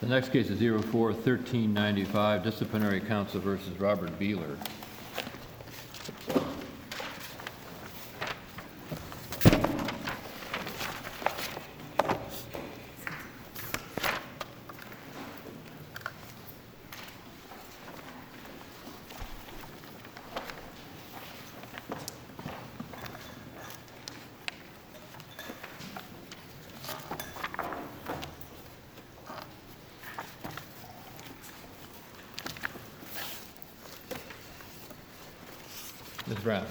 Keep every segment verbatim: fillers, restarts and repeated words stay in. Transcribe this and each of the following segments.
The next case is zero four thirteen ninety-five, Disciplinary Counsel versus Robert Beeler. Miz Brown.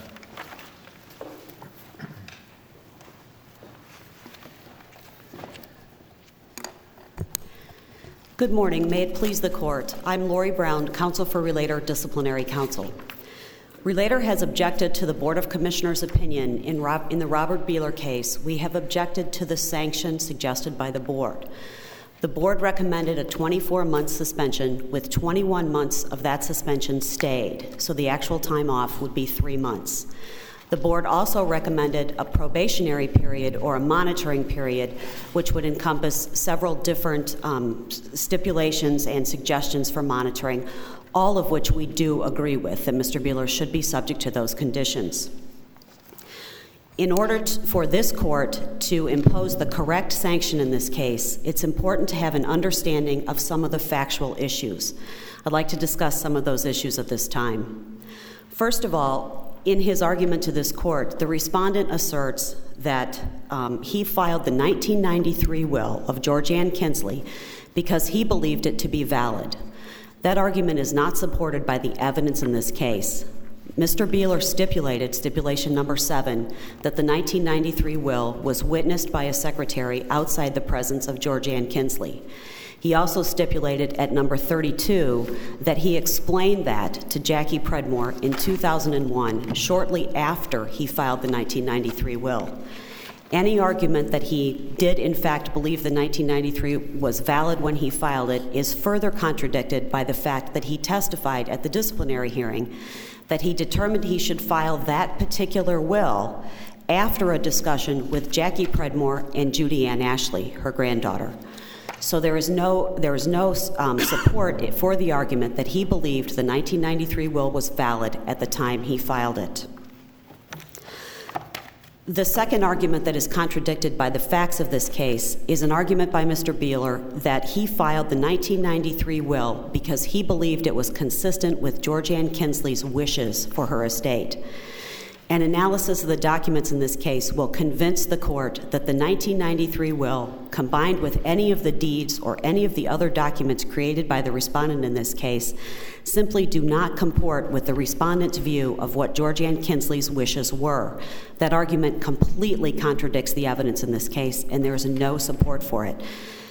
Good morning. May it please the court. I'm Lori Brown, counsel for Relator Disciplinary Counsel. Relator has objected to the Board of Commissioners' opinion in, Rob, in the Robert Beeler case. We have objected to the sanction suggested by the board. The board recommended a twenty-four month suspension, with twenty-one months of that suspension stayed, so the actual time off would be three months. The board also recommended a probationary period or a monitoring period, which would encompass several different um, stipulations and suggestions for monitoring, all of which we do agree with, that Mister Beeler should be subject to those conditions. In order to, for this court to impose the correct sanction in this case, it's important to have an understanding of some of the factual issues. I'd like to discuss some of those issues at this time. First of all, in his argument to this court, the respondent asserts that um, he filed the nineteen ninety-three will of Georgianne Kinsley because he believed it to be valid. That argument is not supported by the evidence in this case. Mister Beeler stipulated, stipulation number seven, that the nineteen ninety-three will was witnessed by a secretary outside the presence of Georgianne Kinsley. He also stipulated at number thirty-two that he explained that to Jackie Predmore in two thousand one, shortly after he filed the nineteen ninety-three will. Any argument that he did in fact believe the nineteen ninety-three was valid when he filed it is further contradicted by the fact that he testified at the disciplinary hearing that he determined he should file that particular will after a discussion with Jackie Predmore and Judy Ann Ashley, her granddaughter. So there is no, there is no um, support for the argument that he believed the nineteen ninety-three will was valid at the time he filed it. The second argument that is contradicted by the facts of this case is an argument by Mister Beeler that he filed the nineteen ninety-three will because he believed it was consistent with Georgianne Kinsley's wishes for her estate. An analysis of the documents in this case will convince the court that the nineteen ninety-three will, combined with any of the deeds or any of the other documents created by the respondent in this case, simply do not comport with the respondent's view of what Georgianne Kinsley's wishes were. That argument completely contradicts the evidence in this case, and there is no support for it.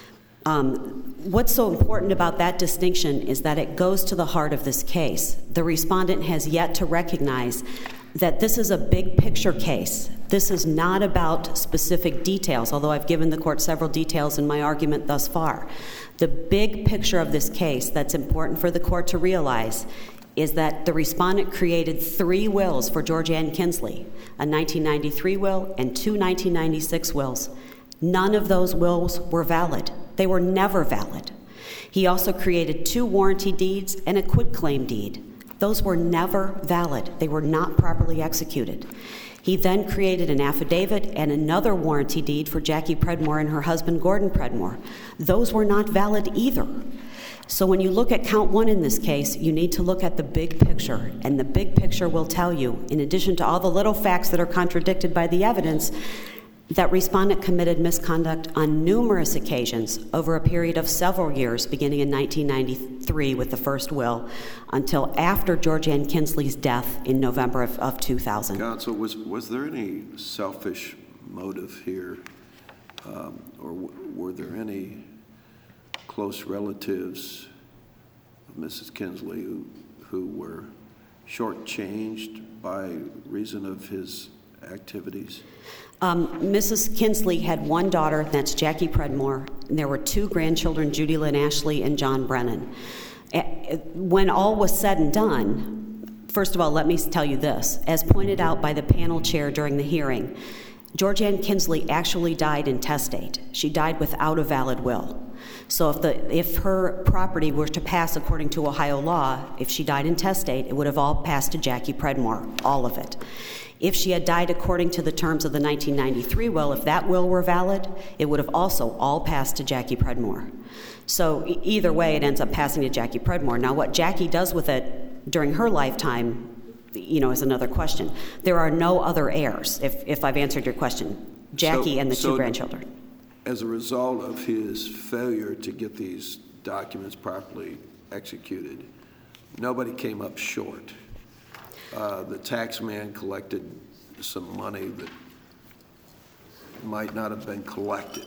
Um, what's so important about that distinction is that it goes to the heart of this case. The respondent has yet to recognize that this is a big picture case. This is not about specific details, although I've given the court several details in my argument thus far. The big picture of this case that's important for the court to realize is that the respondent created three wills for Georgianne Kinsley, a nineteen ninety-three will and two nineteen ninety-six wills. None of those wills were valid. They were never valid. He also created two warranty deeds and a quitclaim deed. Those were never valid. They were not properly executed. He then created an affidavit and another warranty deed for Jackie Predmore and her husband, Gordon Predmore. Those were not valid either. So when you look at count one in this case, you need to look at the big picture. And the big picture will tell you, in addition to all the little facts that are contradicted by the evidence, that respondent committed misconduct on numerous occasions over a period of several years, beginning in nineteen ninety-three with the first will, until after Georgianne Kinsley's death in November of, of two thousand. Counsel, was was there any selfish motive here, um, or w- were there any close relatives of Missus Kinsley who, who were shortchanged by reason of his activities? Um, Missus Kinsley had one daughter, that's Jackie Predmore, and there were two grandchildren, Judy Lynn Ashley and John Brennan. When all was said and done, first of all, let me tell you this. As pointed out by the panel chair during the hearing, Georgianne Kinsley actually died intestate. She died without a valid will. So if the if her property were to pass according to Ohio law, if she died intestate, it would have all passed to Jackie Predmore, all of it. If she had died according to the terms of the nineteen ninety-three will, if that will were valid, it would have also all passed to Jackie Predmore. So e- either way, it ends up passing to Jackie Predmore. Now, what Jackie does with it during her lifetime, you know, is another question. There are no other heirs, if, if I've answered your question. Jackie So- and the so two grandchildren. As a result of his failure to get these documents properly executed, nobody came up short. Uh, the tax man collected some money that might not have been collected.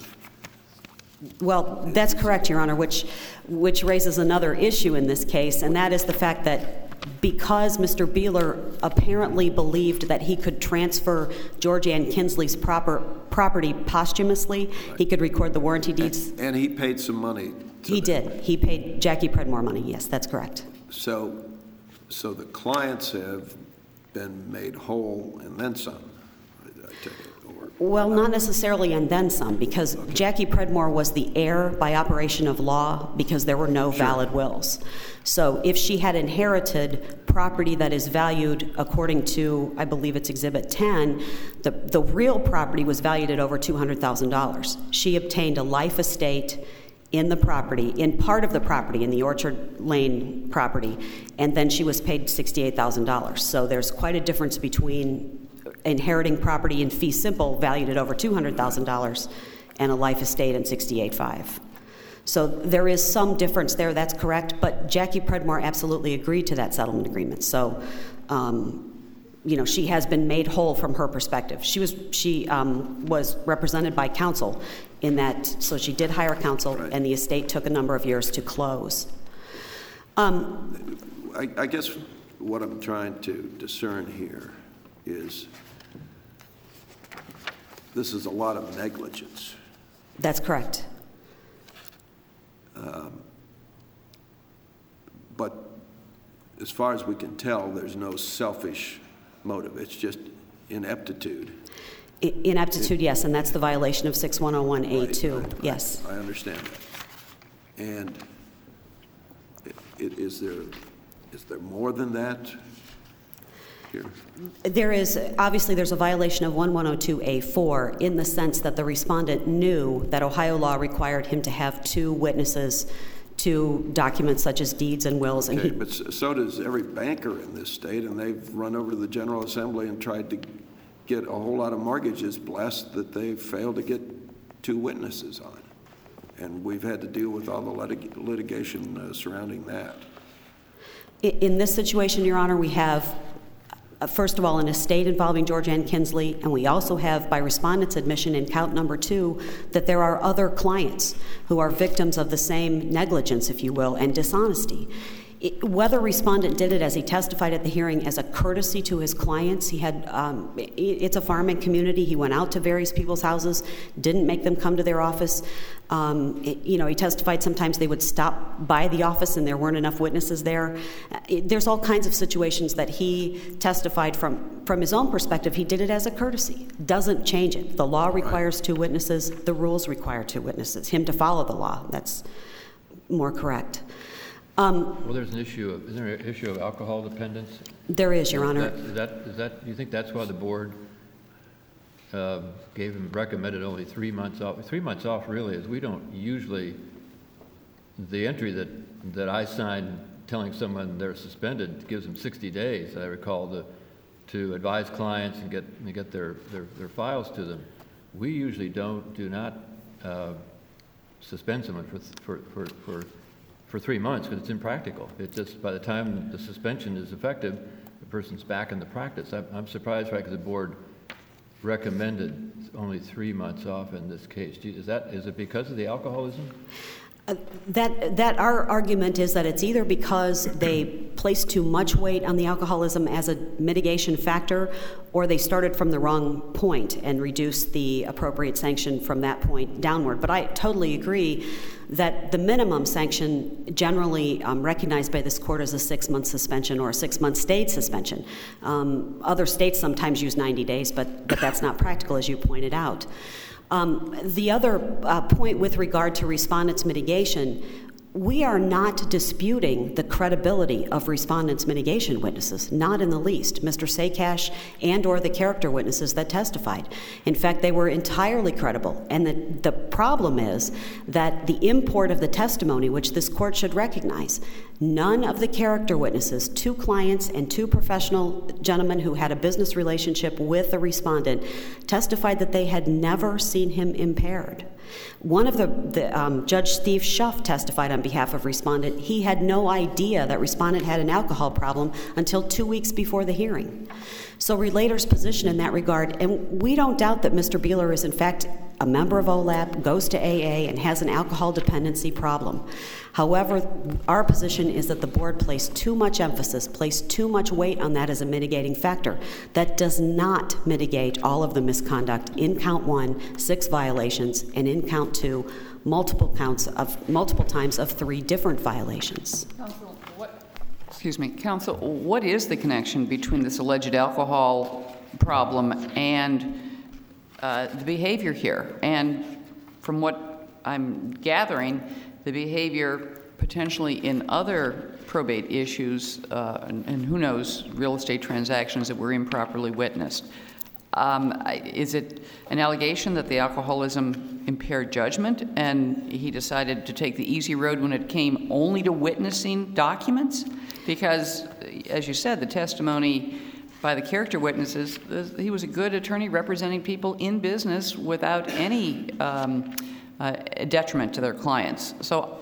Well, that's correct, Your Honor, which, which raises another issue in this case, and that is the fact that because Mister Beeler apparently believed that he could transfer George Ann Kinsley's proper property posthumously, he could record the warranty deeds. And he paid some money to He them. did. He paid Jackie Predmore money. Yes, that's correct. So, so the clients have been made whole and then some, I I take it, or? Well, not necessarily and then some, because Okay. Jackie Predmore was the heir by operation of law because there were no Sure. valid wills. So if she had inherited property that is valued according to, I believe it's Exhibit ten, the, the real property was valued at over two hundred thousand dollars. She obtained a life estate in the property, in part of the property, in the Orchard Lane property, and then she was paid sixty-eight thousand dollars. So there's quite a difference between inheriting property in fee simple valued at over two hundred thousand dollars and a life estate in sixty-eight thousand five hundred dollars. So there is some difference there, that's correct, but Jackie Predmore absolutely agreed to that settlement agreement. So, um, you know, she has been made whole from her perspective. She was she um, was represented by counsel in that, so she did hire counsel, Right. and the estate took a number of years to close. Um, I, I guess what I'm trying to discern here is this is a lot of negligence. that's correct. But as far as we can tell, there's no selfish motive. It's just ineptitude. I- Ineptitude, yes, and that's the violation of six one oh one A two, Right, I- yes. I understand that. And i- i- is there, is there more than that here? There is, obviously, there's a violation of eleven oh two A four in the sense that the respondent knew that Ohio law required him to have two witnesses to documents such as deeds and wills, and Okay, he, but s- so does every banker in this state, and they've run over to the General Assembly and tried to get a whole lot of mortgages blessed that they failed to get two witnesses on. And we've had to deal with all the litig- litigation uh, surrounding that. I- in this situation, Your Honor, we have, uh, first of all, an estate involving George Ann Kinsley, and we also have, by respondent's admission in count number two, that there are other clients who are victims of the same negligence, if you will, and dishonesty. It, whether respondent did it, as he testified at the hearing, as a courtesy to his clients, he had, um, it, it's a farming community, he went out to various people's houses, didn't make them come to their office. Um, it, you know, he testified sometimes they would stop by the office and there weren't enough witnesses there. Uh, it, there's all kinds of situations that he testified from, from his own perspective, he did it as a courtesy. Doesn't change it. The law requires two witnesses, the rules require two witnesses. Him to follow the law, that's more correct. Um, Well, there's an issue of, isn't there an issue of alcohol dependence? there is, Your Is Honor. that- Is that, is that, do you think that's why the board uh, gave him, recommended only three months off? Three months off really is, we don't usually, the entry that, that I signed telling someone they're suspended gives them sixty days, I recall, to, to advise clients and get, and get their, their, their files to them. We usually don't, do not uh, suspend someone for, for, for, for for three months because it's impractical. It just, by the time the suspension is effective, the person's back in the practice. I'm, I'm surprised, right, because the board recommended only three months off in this case. Do you- Is that, is it because of the alcoholism? Uh, That, that our argument is that it's either because they placed too much weight on the alcoholism as a mitigation factor, or they started from the wrong point and reduced the appropriate sanction from that point downward. But I totally agree that the minimum sanction generally um, recognized by this court is a six-month suspension or a six-month state suspension. Um, other states sometimes use ninety days, but, but that's not practical, as you pointed out. Um, the other uh, point with regard to respondents' mitigation, we are not disputing the credibility of respondents' mitigation witnesses, not in the least, Mister Sakash and or the character witnesses that testified. In fact, they were entirely credible. And the, the problem is that the import of the testimony, which this court should recognize, none of the character witnesses, two clients and two professional gentlemen who had a business relationship with the respondent, testified that they had never seen him impaired. One of the, the um, Judge Steve Schuff testified on behalf of respondent. He had no idea that respondent had an alcohol problem until two weeks before the hearing. So relator's position in that regard, and we don't doubt that Mister Beeler is in fact a member of O L A P, goes to A A, and has an alcohol dependency problem. However, our position is that the board placed too much emphasis, placed too much weight on that as a mitigating factor. That does not mitigate all of the misconduct in count one, six violations, and in count two, multiple counts of multiple times of three different violations. Counsel, what, excuse me, counsel, what is the connection between this alleged alcohol problem and uh, the behavior here? And from what I'm gathering, the behavior potentially in other probate issues, uh, and, and who knows, real estate transactions that were improperly witnessed. Um, is it an allegation that the alcoholism impaired judgment and he decided to take the easy road when it came only to witnessing documents? Because, as you said, the testimony by the character witnesses, he was a good attorney representing people in business without any um, uh, detriment to their clients. So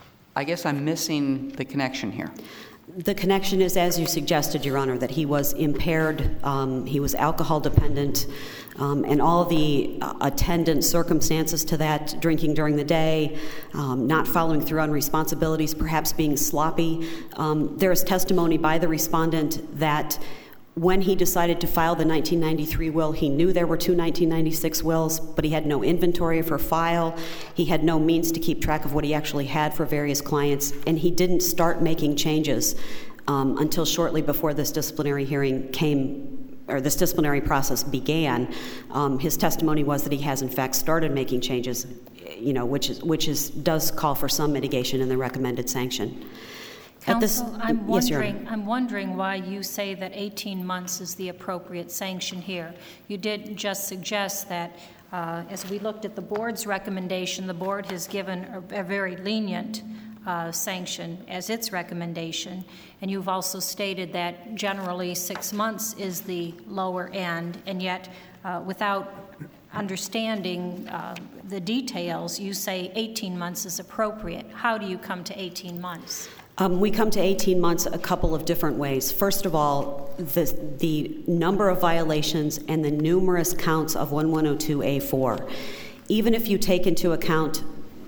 I guess I'm missing the connection here. The connection is, as you suggested, Your Honor, that he was impaired, um, he was alcohol dependent, um, and all the uh, attendant circumstances to that, drinking during the day, um, not following through on responsibilities, perhaps being sloppy. Um, there is testimony by the respondent that when he decided to file the nineteen ninety-three will, he knew there were two nineteen ninety-six wills, but he had no inventory for file. He had no means to keep track of what he actually had for various clients, and he didn't start making changes um, until shortly before this disciplinary hearing came, or this disciplinary process began. Um, his testimony was that he has in fact started making changes, you know, which is which is does call for some mitigation in the recommended sanction. Counsel, this, I'm yes, wondering, I'm wondering why you say that eighteen months is the appropriate sanction here. You did just suggest that uh, as we looked at the board's recommendation, the board has given a, a very lenient uh, sanction as its recommendation, and you've also stated that generally six months is the lower end, and yet uh, without understanding uh, the details, you say eighteen months is appropriate. How do you come to eighteen months? Um, we come to eighteen months a couple of different ways. First of all, the, the number of violations and the numerous counts of eleven oh two A four. Even if you take into account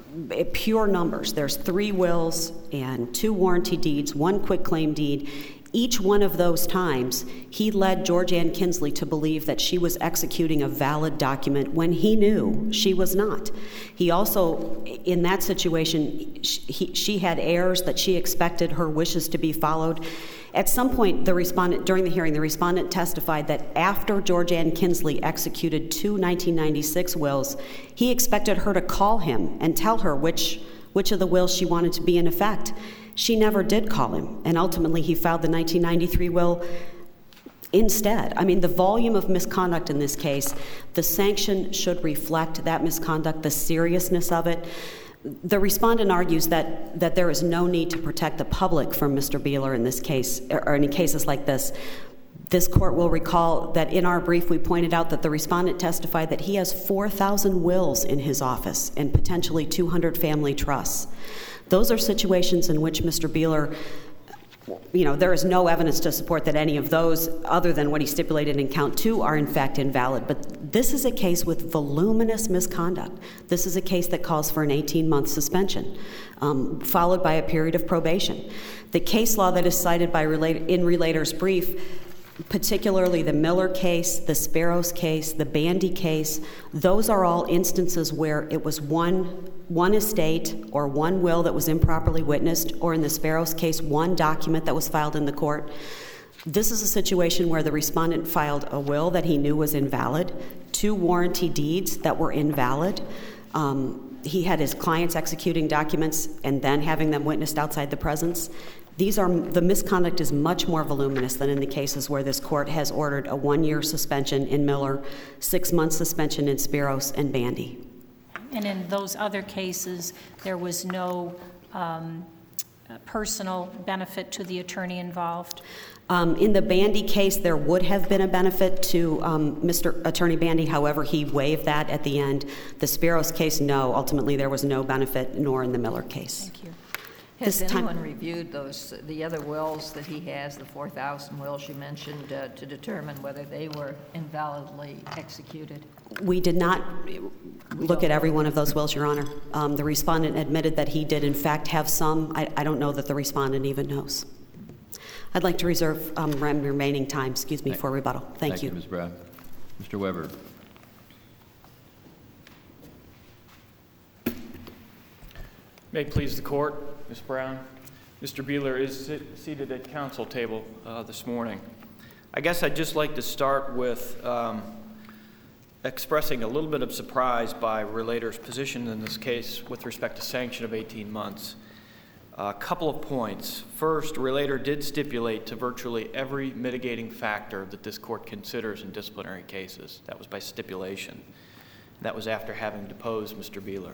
pure numbers, there's three wills and two warranty deeds, one quitclaim deed. Each one of those times, he led George Ann Kinsley to believe that she was executing a valid document when he knew she was not. He also, in that situation, she, he, she had heirs that she expected her wishes to be followed. At some point, the respondent, during the hearing, the respondent testified that after George Ann Kinsley executed two nineteen ninety-six wills, he expected her to call him and tell her which, which of the wills she wanted to be in effect. She never did call him, and ultimately he filed the nineteen ninety-three will instead. I mean, the volume of misconduct in this case, the sanction should reflect that misconduct, the seriousness of it. The respondent argues that, that there is no need to protect the public from Mister Beeler in this case, or in cases like this. This court will recall that in our brief we pointed out that the respondent testified that he has four thousand wills in his office and potentially two hundred family trusts. Those are situations in which Mister Beeler, you know, there is no evidence to support that any of those, other than what he stipulated in count two, are in fact invalid. But this is a case with voluminous misconduct. This is a case that calls for an eighteen-month suspension, um, followed by a period of probation. The case law that is cited by relate- in Relator's brief, particularly the Miller case, the Sparrows case, the Bandy case, those are all instances where it was one one estate or one will that was improperly witnessed, or in the Sparrows case, one document that was filed in the court. This is a situation where the respondent filed a will that he knew was invalid, two warranty deeds that were invalid. Um, he had his clients executing documents and then having them witnessed outside the presence. These are, the misconduct is much more voluminous than in the cases where this court has ordered a one-year suspension in Miller, six-month suspension in Spiros and Bandy. And in those other cases, there was no um, personal benefit to the attorney involved? Um, in the Bandy case, there would have been a benefit to um, Mister Attorney Bandy. However, he waived that at the end. The Spiros case, no. Ultimately, there was no benefit, nor in the Miller case. Thank you. Has This time- anyone reviewed those, the other wills that he has, the four thousand wills you mentioned, uh, to determine whether they were invalidly executed? We did not look at every one of those wills, Your Honor. Um, the respondent admitted that he did, in fact, have some. I, I don't know that the respondent even knows. I'd like to reserve um, remaining time, excuse me, for rebuttal. Thank, Thank you. you, Miz Brown. Mister Weber. May it please the court, Miz Brown. Mister Beeler is sit- seated at council table uh, this morning. I guess I'd just like to start with um, expressing a little bit of surprise by Relator's position in this case with respect to sanction of eighteen months. A couple of points. First, Relator did stipulate to virtually every mitigating factor that this court considers in disciplinary cases. That was by stipulation. That was after having deposed Mister Beeler.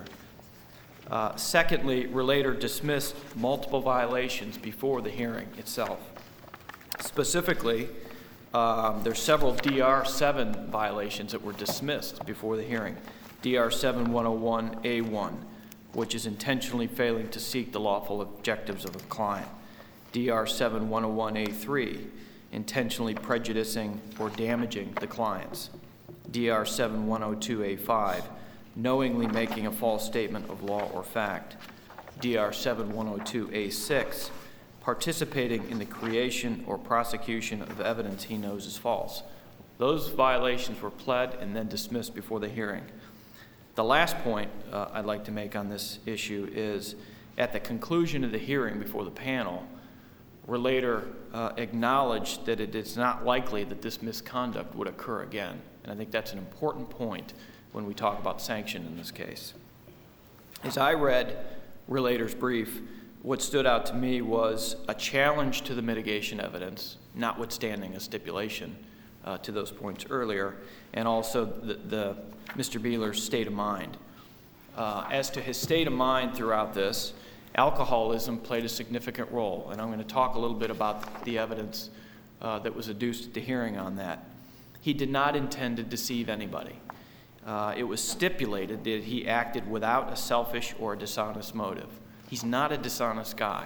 Uh, secondly, Relator dismissed multiple violations before the hearing itself. Specifically, um, there's several D R seven violations that were dismissed before the hearing. D R seven one oh one A one, which is intentionally failing to seek the lawful objectives of a client. D R seven one oh one A three, intentionally prejudicing or damaging the clients. D R seven one oh two A five, knowingly making a false statement of law or fact. D R seven one oh two A six, participating in the creation or prosecution of evidence he knows is false. Those violations were pled and then dismissed before the hearing. The last point uh, I'd like to make on this issue is at the conclusion of the hearing before the panel, Relator uh, acknowledged that it is not likely that this misconduct would occur again. And I think that's an important point when we talk about sanction in this case. As I read Relator's brief, what stood out to me was a challenge to the mitigation evidence, notwithstanding a stipulation uh, to those points earlier, and also the, the Mister Beeler's state of mind. Uh, as to his state of mind throughout this, alcoholism played a significant role, and I'm going to talk a little bit about the evidence uh, that was adduced at the hearing on that. He did not intend to deceive anybody. Uh, it was stipulated that he acted without a selfish or a dishonest motive. He's not a dishonest guy.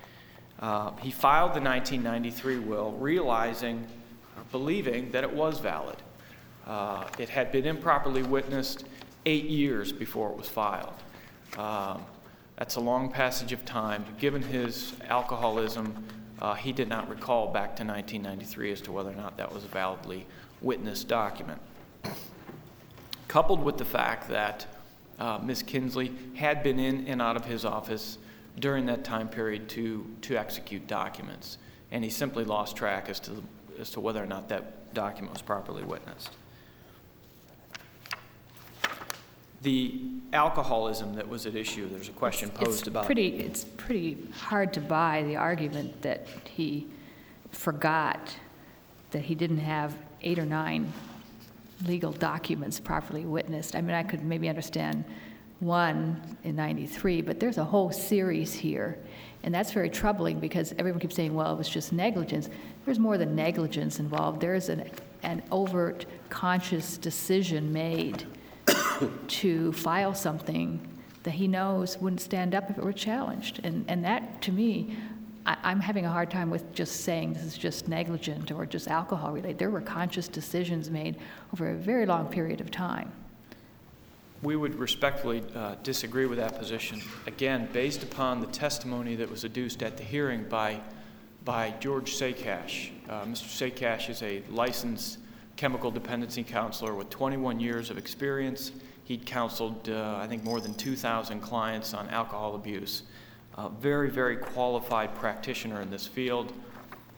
Uh, he filed the nineteen ninety-three will realizing, believing that it was valid. Uh, it had been improperly witnessed eight years before it was filed. Um, that's a long passage of time. Given his alcoholism, uh, he did not recall back to nineteen ninety-three as to whether or not that was a validly witnessed document. Coupled with the fact that uh, Miz Kinsley had been in and out of his office during that time period to, to execute documents, and he simply lost track as to, as to whether or not that document was properly witnessed. The alcoholism that was at issue, there's a question posed it's about. Pretty, it's pretty hard to buy the argument that he forgot that he didn't have eight or nine legal documents properly witnessed. I mean, I could maybe understand one in ninety-three, but there's a whole series here. And that's very troubling because everyone keeps saying, well, it was just negligence. There's more than negligence involved. There's an, an overt, conscious decision made to file something that he knows wouldn't stand up if it were challenged. And, and that, to me, I, I'm having a hard time with just saying this is just negligent or just alcohol related. There were conscious decisions made over a very long period of time. We would respectfully uh, disagree with that position. Again, based upon the testimony that was adduced at the hearing by, by George Sakash. Uh, Mister Sakash is a licensed chemical dependency counselor with twenty-one years of experience. He'd counseled, uh, I think, more than two thousand clients on alcohol abuse. Uh, very, very qualified practitioner in this field.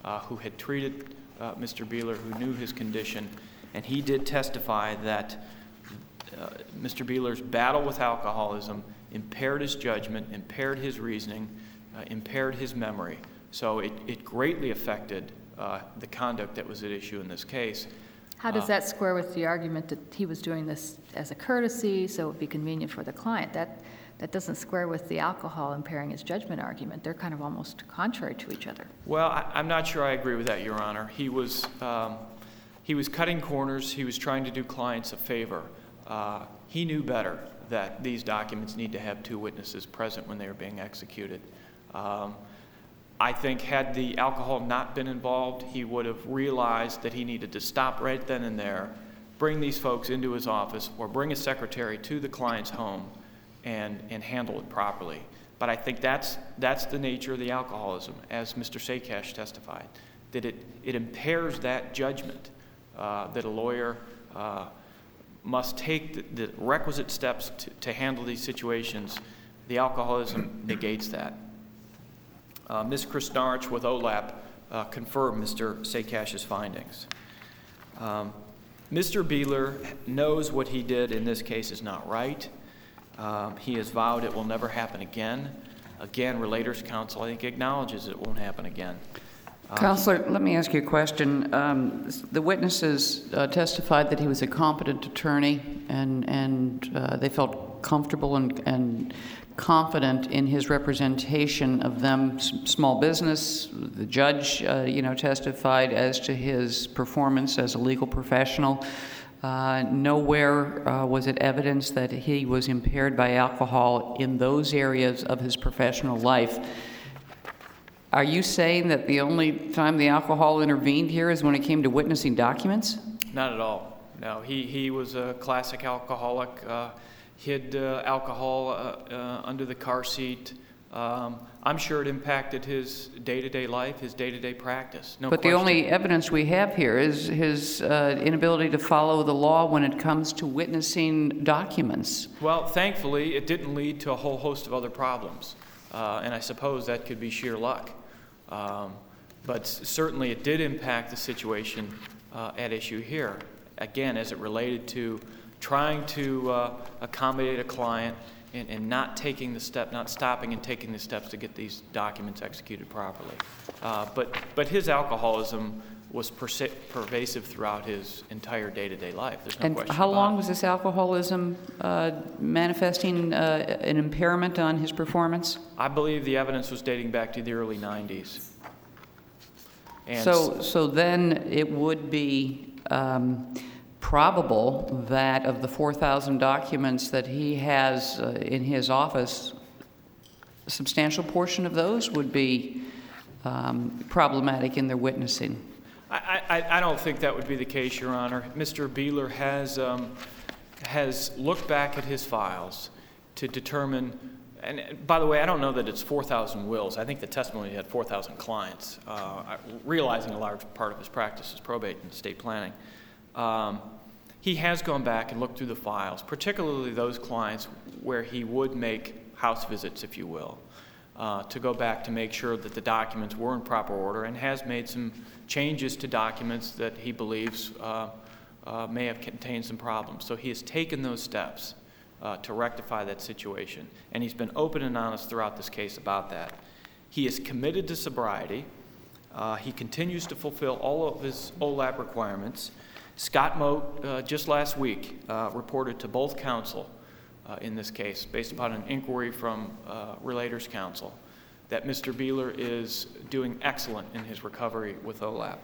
uh, who had treated uh, Mister Beeler, who knew his condition, and he did testify that uh, Mister Beeler's battle with alcoholism impaired his judgment, impaired his reasoning, uh, impaired his memory. So it, it greatly affected uh, the conduct that was at issue in this case. How does Uh, that square with the argument that he was doing this as a courtesy, so it would be convenient for the client? That, that doesn't square with the alcohol impairing his judgment argument. They're kind of almost contrary to each other. Well, I, I'm not sure I agree with that, Your Honor. He was, um, he was cutting corners. He was trying to do clients a favor. Uh, he knew better that these documents need to have two witnesses present when they are being executed. Um, I think had the alcohol not been involved, he would have realized that he needed to stop right then and there, bring these folks into his office, or bring a secretary to the client's home and, and handle it properly. But I think that's, that's the nature of the alcoholism, as Mister Sakash testified, that it, it impairs that judgment, uh, that a lawyer uh, must take the, the requisite steps to, to handle these situations. The alcoholism negates that. Uh, Miz Krasnarich with O LAP uh, confirmed Mister Sakash's findings. Um, Mister Beeler knows what he did in this case is not right. Um, he has vowed it will never happen again. Again, Relators Counsel, I think, acknowledges it won't happen again. Uh, Counselor, let me ask you a question. Um, the witnesses uh, testified that he was a competent attorney, and, and uh, they felt comfortable and, and confident in his representation of them, s- small business. The judge, uh, you know, testified as to his performance as a legal professional. Uh, nowhere uh, was it evidence that he was impaired by alcohol in those areas of his professional life. Are you saying that the only time the alcohol intervened here is when it came to witnessing documents? Not at all. No, he, he was a classic alcoholic, uh, hid uh, alcohol uh, uh, under the car seat. Um, I'm sure it impacted his day-to-day life, his day-to-day practice. No But question. the only evidence we have here is his uh, inability to follow the law when it comes to witnessing documents. Well, thankfully, it didn't lead to a whole host of other problems. Uh, and I suppose that could be sheer luck. Um, but s- certainly it did impact the situation uh, at issue here. Again, as it related to trying to uh, accommodate a client and, and not taking the step, not stopping and taking the steps to get these documents executed properly. Uh, but, but his alcoholism was perse- pervasive throughout his entire day-to-day life. There's no And question how about long it. was this alcoholism uh, manifesting uh, an impairment on his performance? I believe the evidence was dating back to the early nineties. And So, so then it would be um, probable that of the four thousand documents that he has uh, in his office, a substantial portion of those would be um, problematic in their witnessing. I, I, I don't think that would be the case, Your Honor. Mister Beeler has, um, has looked back at his files to determine, and by the way, I don't know that it's four thousand wills. I think the testimony had four thousand clients, uh, realizing a large part of his practice is probate and estate planning. Um, he has gone back and looked through the files, particularly those clients where he would make house visits, if you will, uh, to go back to make sure that the documents were in proper order, and has made some changes to documents that he believes uh, uh, may have contained some problems. So he has taken those steps uh, to rectify that situation, and he's been open and honest throughout this case about that. He is committed to sobriety. Uh, he continues to fulfill all of his O LAP requirements. Scott Moat, uh, just last week, uh, reported to both counsel uh, in this case, based upon an inquiry from uh, Relators Counsel, that Mister Beeler is doing excellent in his recovery with O LAP.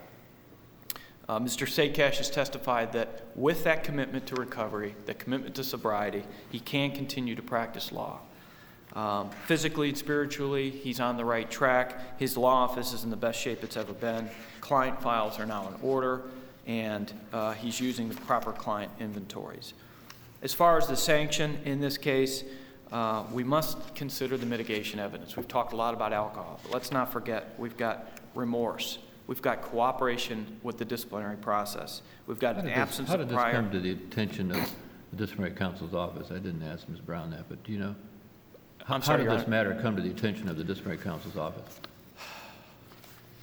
Uh, Mister Sakash has testified that with that commitment to recovery, that commitment to sobriety, he can continue to practice law. Um, physically and spiritually, he's on the right track. His law office is in the best shape it's ever been. Client files are now in order, and uh, he's using the proper client inventories. As far as the sanction in this case, uh, we must consider the mitigation evidence. We've talked a lot about alcohol, but let's not forget we've got remorse. We've got cooperation with the disciplinary process. We've got How an did this- absence How of did this prior. come to the attention of the disciplinary counsel's office? I didn't ask Miz Brown that, but do you know? How I'm sorry, how Your did this Honor. matter come to the attention of the disciplinary counsel's office?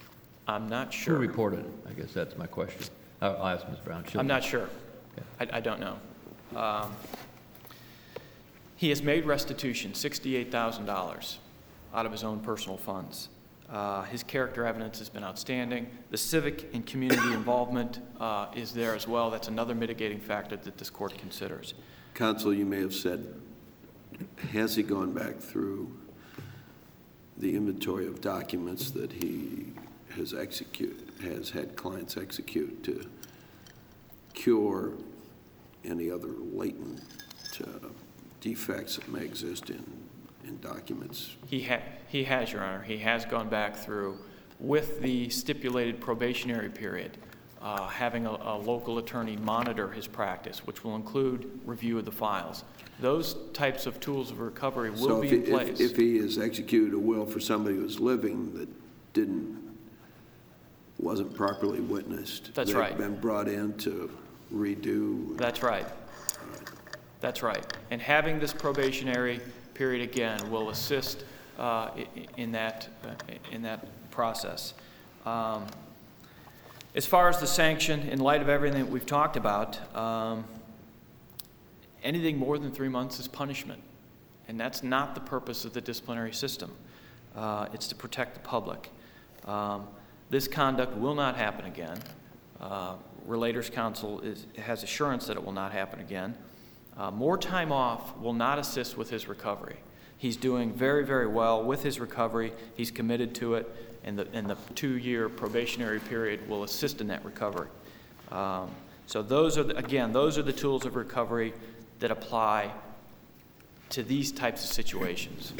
I'm not Who sure. reported it? I guess that's my question. I'll I'll ask Miz Brown. She'll- I'm not sure. I, I don't know. Um, He has made restitution, sixty-eight thousand dollars, out of his own personal funds. Uh, His character evidence has been outstanding. The civic and community involvement uh, is there as well. That's another mitigating factor that this court considers. Counsel, you may have said, has he gone back through the inventory of documents that he has execute, has had clients execute to cure any other latent uh, defects that may exist in, in documents? He, ha- he has, Your Honor. He has gone back through with the stipulated probationary period, uh, having a, a local attorney monitor his practice, which will include review of the files. Those types of tools of recovery will so be if he, in place. If, if he has executed a will for somebody who's living that didn't, wasn't properly witnessed. That's they've right. Been brought in to redo. That's right. That's right. And having this probationary period again will assist uh, i- in that uh, in that process. Um, as far as the sanction, in light of everything that we've talked about, um, anything more than three months is punishment, and that's not the purpose of the disciplinary system. Uh, it's to protect the public. Um, this conduct will not happen again. Uh, Relators Counsel is, has assurance that it will not happen again. Uh, more time off will not assist with his recovery. He's doing very, very well with his recovery. He's committed to it, and the, and the two-year probationary period will assist in that recovery. Um, so those are, the, again, those are the tools of recovery that apply to these types of situations.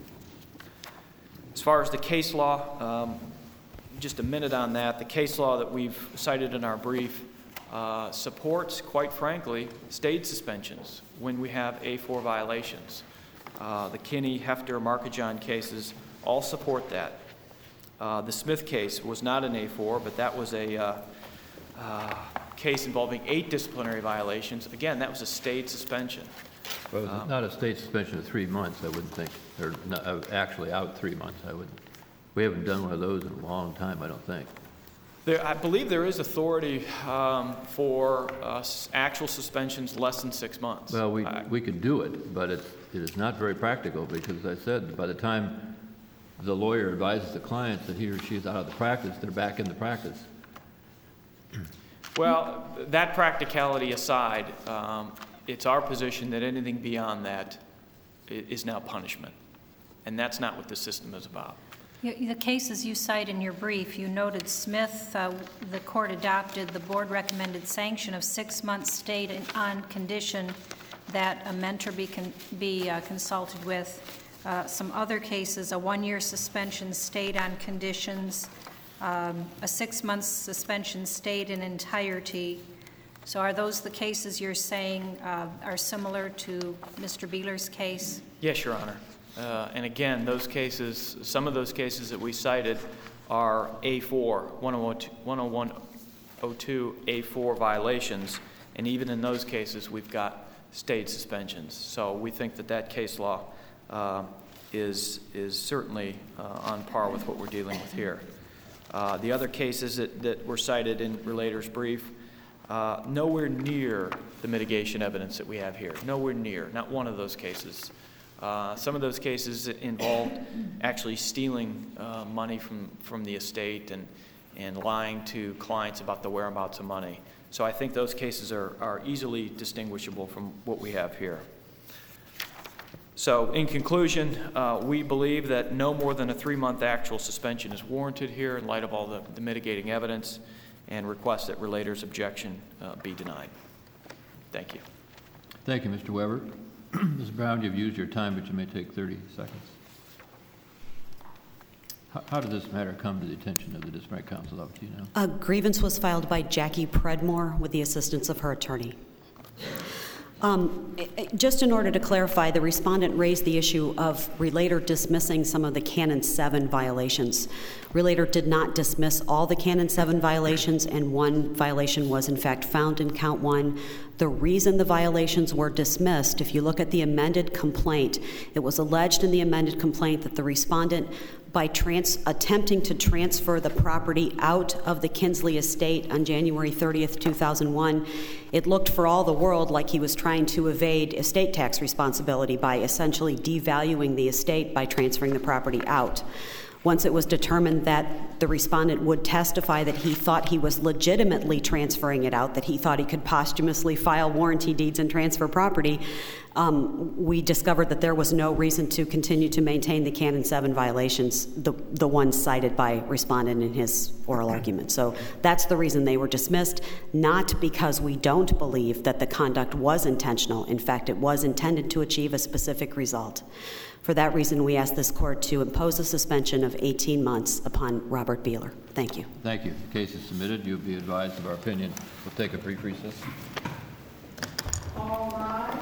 As far as the case law, um, just a minute on that. The case law that we've cited in our brief uh, supports, quite frankly, state suspensions when we have A four violations. Uh, the Kinney, Hefter, Markajon cases all support that. Uh, the Smith case was not an A four, but that was a uh, uh, case involving eight disciplinary violations. Again, that was a state suspension. Well, it's not a state suspension of three months, I wouldn't think, or not, uh, actually out three months, I wouldn't. We haven't done one of those in a long time, I don't think. There, I believe there is authority um, for uh, s- actual suspensions less than six months. Well, we, I- we could do it, but it, it is not very practical because, as I said, by the time the lawyer advises the client that he or she is out of the practice, they're back in the practice. Well, that practicality aside, um, it's our position that anything beyond that i- is now punishment. And that's not what the system is about. You- The cases you cite in your brief, you noted Smith, uh, the court adopted the board recommended sanction of six months stayed in- on condition that a mentor be con- be uh, consulted with. Uh, Some other cases, a one-year suspension stayed on conditions, um, a six-month suspension stayed in entirety. So are those the cases you're saying uh, are similar to Mister Beeler's case? Yes, Your Honor. Uh, And again, those cases, some of those cases that we cited are A four, one oh one oh two A four violations, and even in those cases, we've got state suspensions. So we think that that case law uh, is, is certainly uh, on par with what we're dealing with here. Uh, The other cases that, that were cited in Relator's brief, uh, nowhere near the mitigation evidence that we have here, nowhere near, not one of those cases. Uh, some of those cases involved actually stealing uh, money from, from the estate and, and lying to clients about the whereabouts of money. So I think those cases are, are easily distinguishable from what we have here. So in conclusion, uh, we believe that no more than a three-month actual suspension is warranted here in light of all the, the mitigating evidence, and request that Relator's objection uh, be denied. Thank you. Thank you, Mister Weber. Miz Brown, you've used your time, but you may take thirty seconds. How, how did this matter come to the attention of the disciplinary counsel office, do you know? A grievance was filed by Jackie Predmore with the assistance of her attorney. Um, i- i- just in order to clarify, the respondent raised the issue of Relator dismissing some of the Canon seven violations. Relator did not dismiss all the Canon seven violations, and one violation was in fact found in count one. The reason the violations were dismissed, if you look at the amended complaint, it was alleged in the amended complaint that the respondent by trans- attempting to transfer the property out of the Kinsley estate on January thirtieth, two thousand one, it looked for all the world like he was trying to evade estate tax responsibility by essentially devaluing the estate by transferring the property out. Once it was determined that the respondent would testify that he thought he was legitimately transferring it out, that he thought he could posthumously file warranty deeds and transfer property, um, we discovered that there was no reason to continue to maintain the Canon seven violations, the, the ones cited by respondent in his oral argument. So that's the reason they were dismissed, not because we don't believe that the conduct was intentional. In fact, it was intended to achieve a specific result. For that reason, we ask this court to impose a suspension of eighteen months upon Robert Beeler. Thank you. Thank you. The case is submitted. You'll be advised of our opinion. We'll take a brief recess. All rise.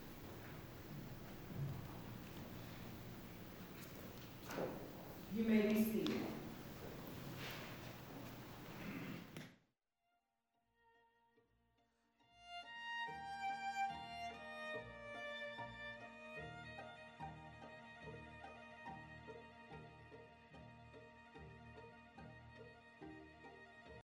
You may